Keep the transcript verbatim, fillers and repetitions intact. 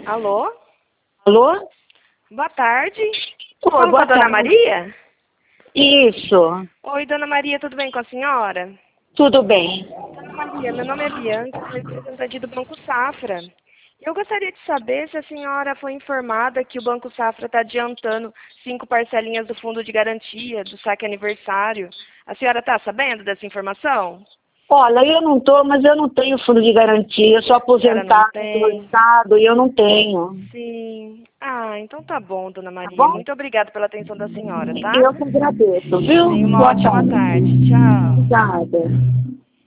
Alô? Alô? Boa tarde. Oi, Fala com boa a dona tarde. Maria? Isso, Oi, dona Maria, tudo bem com a senhora? tudo bem. Dona Maria, meu nome é Bianca, sou representante do Banco Safra. Eu gostaria de saber se a senhora foi informada que o Banco Safra está adiantando cinco parcelinhas do fundo de garantia do saque aniversário. A senhora está sabendo dessa informação? Olha, eu não tô, mas eu não tenho fundo de garantia, eu sou A senhora não aposentada do tem? Estado e eu não tenho. Sim. Ah, então tá bom, dona Tá Maria. bom? Muito obrigada pela atenção da senhora, tá? Eu que agradeço, viu? Tenha uma Boa ótima tarde. tarde. Tchau. Obrigada.